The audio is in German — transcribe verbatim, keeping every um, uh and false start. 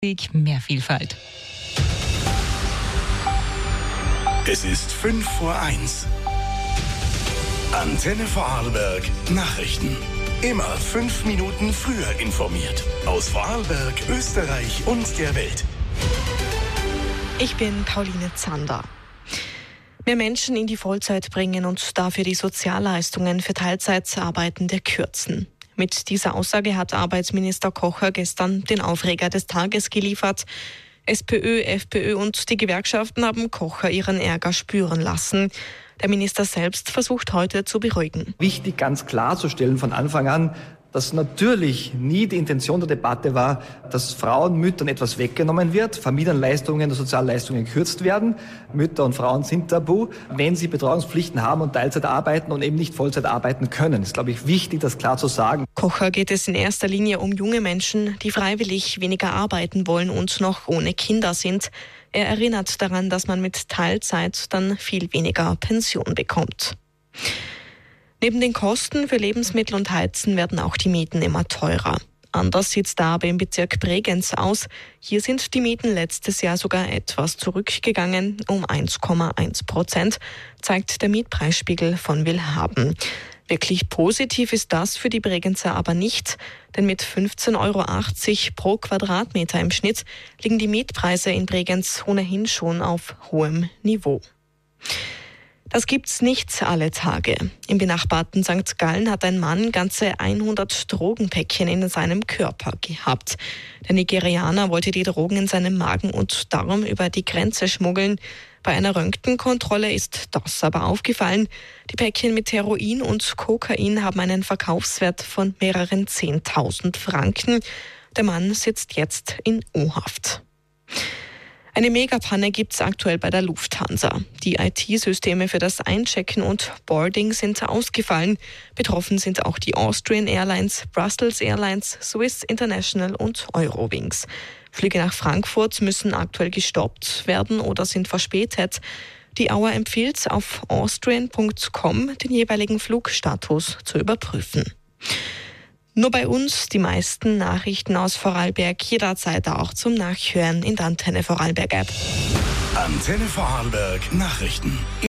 Mehr Vielfalt. Es ist fünf vor eins. Antenne Vorarlberg Nachrichten. Immer fünf Minuten früher informiert. Aus Vorarlberg, Österreich und der Welt. Ich bin Pauline Zander. Mehr Menschen in die Vollzeit bringen und dafür die Sozialleistungen für Teilzeitarbeitende kürzen. Mit dieser Aussage hat Arbeitsminister Kocher gestern den Aufreger des Tages geliefert. SPÖ, FPÖ und die Gewerkschaften haben Kocher ihren Ärger spüren lassen. Der Minister selbst versucht heute zu beruhigen. Wichtig, ganz klarzustellen von Anfang an, dass natürlich nie die Intention der Debatte war, dass Frauen, Müttern etwas weggenommen wird, Familienleistungen, Sozialleistungen gekürzt werden. Mütter und Frauen sind tabu, wenn sie Betreuungspflichten haben und Teilzeit arbeiten und eben nicht Vollzeit arbeiten können. Das ist, glaube ich, wichtig, das klar zu sagen. Kocher geht es in erster Linie um junge Menschen, die freiwillig weniger arbeiten wollen und noch ohne Kinder sind. Er erinnert daran, dass man mit Teilzeit dann viel weniger Pension bekommt. Neben den Kosten für Lebensmittel und Heizen werden auch die Mieten immer teurer. Anders sieht es da aber im Bezirk Bregenz aus. Hier sind die Mieten letztes Jahr sogar etwas zurückgegangen, um eins Komma eins Prozent, zeigt der Mietpreisspiegel von Willhaben. Wirklich positiv ist das für die Bregenzer aber nicht, denn mit fünfzehn Euro achtzig pro Quadratmeter im Schnitt liegen die Mietpreise in Bregenz ohnehin schon auf hohem Niveau. Das gibt's nicht alle Tage. Im benachbarten Sankt Gallen hat ein Mann ganze hundert Drogenpäckchen in seinem Körper gehabt. Der Nigerianer wollte die Drogen in seinem Magen und Darm über die Grenze schmuggeln. Bei einer Röntgenkontrolle ist das aber aufgefallen. Die Päckchen mit Heroin und Kokain haben einen Verkaufswert von mehreren zehntausend Franken. Der Mann sitzt jetzt in U-Haft. Eine Megapanne gibt es aktuell bei der Lufthansa. Die I T-Systeme für das Einchecken und Boarding sind ausgefallen. Betroffen sind auch die Austrian Airlines, Brussels Airlines, Swiss International und Eurowings. Flüge nach Frankfurt müssen aktuell gestoppt werden oder sind verspätet. Die Auer empfiehlt, auf austrian punkt com den jeweiligen Flugstatus zu überprüfen. Nur bei uns die meisten Nachrichten aus Vorarlberg jederzeit auch zum Nachhören in der Antenne Vorarlberg App. Antenne Vorarlberg Nachrichten.